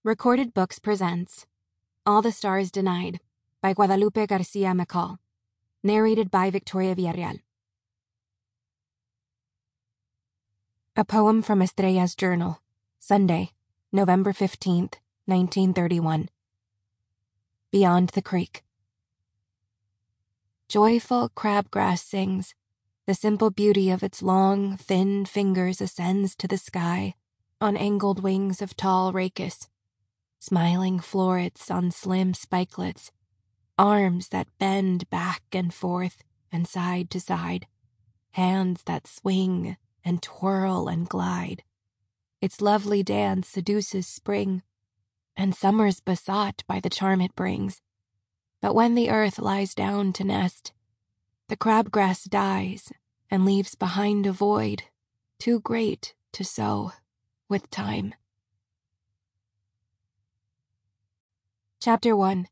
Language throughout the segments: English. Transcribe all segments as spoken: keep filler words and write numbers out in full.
Recorded Books presents All the Stars Denied by Guadalupe Garcia McCall. Narrated by Victoria Villarreal. A poem from Estrella's journal. Sunday, November fifteenth, nineteen thirty-one. Beyond the Creek. Joyful crabgrass sings. The simple beauty of its long, thin fingers ascends to the sky on angled wings of tall rachis. Smiling florets on slim spikelets, arms that bend back and forth and side to side, hands that swing and twirl and glide. Its lovely dance seduces spring, and summer's besought by the charm it brings. But when the earth lies down to nest, the crabgrass dies and leaves behind a void too great to sow with time. Chapter one.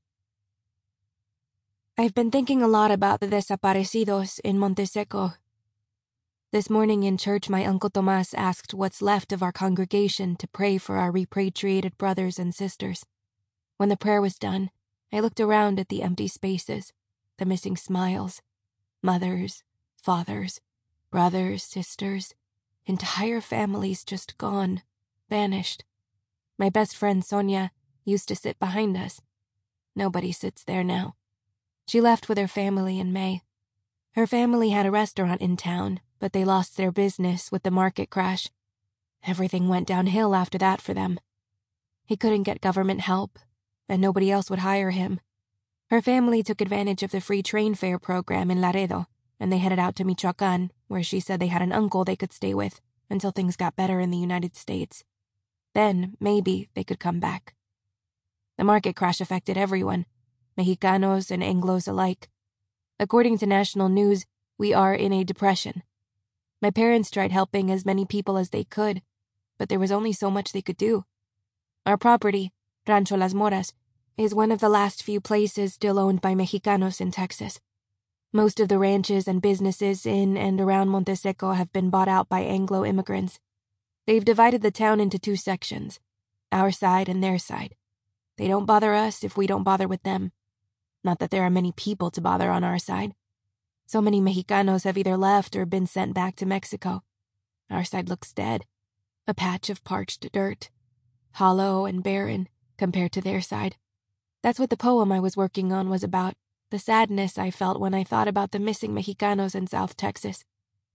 I've been thinking a lot about the desaparecidos in Monteseco. This morning in church, my Uncle Tomas asked what's left of our congregation to pray for our repatriated brothers and sisters. When the prayer was done, I looked around at the empty spaces, the missing smiles. Mothers, fathers, brothers, sisters, entire families just gone, vanished. My best friend Sonia used to sit behind us. Nobody sits there now. She left with her family in May. Her family had a restaurant in town, but they lost their business with the market crash. Everything went downhill after that for them. He couldn't get government help, and nobody else would hire him. Her family took advantage of the free train fare program in Laredo, and they headed out to Michoacán, where she said they had an uncle they could stay with until things got better in the United States. Then, maybe, they could come back. The market crash affected everyone, Mexicanos and Anglos alike. According to national news, we are in a depression. My parents tried helping as many people as they could, but there was only so much they could do. Our property, Rancho Las Moras, is one of the last few places still owned by Mexicanos in Texas. Most of the ranches and businesses in and around Monteseco have been bought out by Anglo immigrants. They've divided the town into two sections, our side and their side. They don't bother us if we don't bother with them. Not that there are many people to bother on our side. So many Mexicanos have either left or been sent back to Mexico. Our side looks dead, a patch of parched dirt, hollow and barren compared to their side. That's what the poem I was working on was about, the sadness I felt when I thought about the missing Mexicanos in South Texas.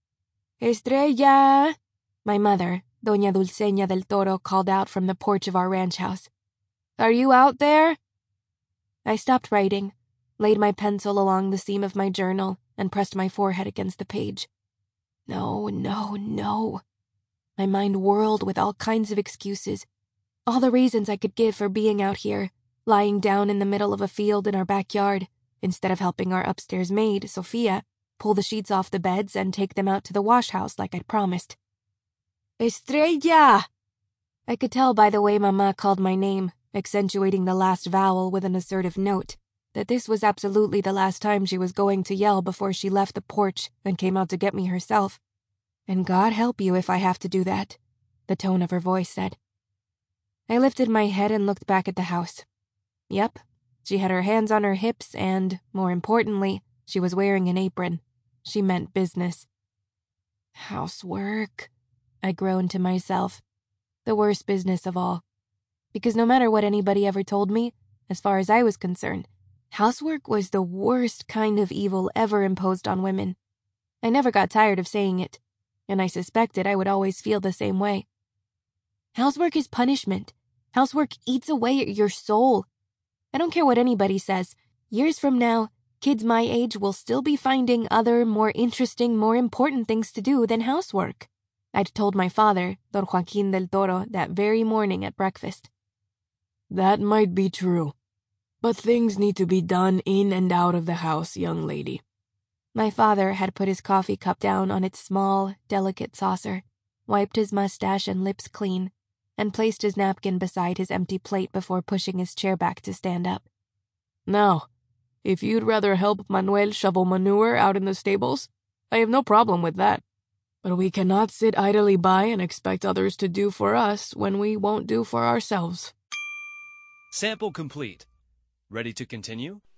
Estrella! My mother, Doña Dulceña del Toro, called out from the porch of our ranch house. Are you out there? I stopped writing, laid my pencil along the seam of my journal, and pressed my forehead against the page. No, no, no. My mind whirled with all kinds of excuses, all the reasons I could give for being out here, lying down in the middle of a field in our backyard, instead of helping our upstairs maid, Sophia, pull the sheets off the beds and take them out to the wash house like I'd promised. Estrella! I could tell by the way Mama called my name, accentuating the last vowel with an assertive note, that this was absolutely the last time she was going to yell before she left the porch and came out to get me herself. And God help you if I have to do that, the tone of her voice said. I lifted my head and looked back at the house. Yep, she had her hands on her hips and, more importantly, she was wearing an apron. She meant business. Housework, I groaned to myself. The worst business of all. Because no matter what anybody ever told me, as far as I was concerned, housework was the worst kind of evil ever imposed on women. I never got tired of saying it, and I suspected I would always feel the same way. Housework is punishment. Housework eats away at your soul. I don't care what anybody says. Years from now, kids my age will still be finding other, more interesting, more important things to do than housework. I'd told my father, Don Joaquin del Toro, that very morning at breakfast. That might be true, but things need to be done in and out of the house, young lady. My father had put his coffee cup down on its small, delicate saucer, wiped his mustache and lips clean, and placed his napkin beside his empty plate before pushing his chair back to stand up. Now, if you'd rather help Manuel shovel manure out in the stables, I have no problem with that. But we cannot sit idly by and expect others to do for us when we won't do for ourselves. Sample complete. Ready to continue?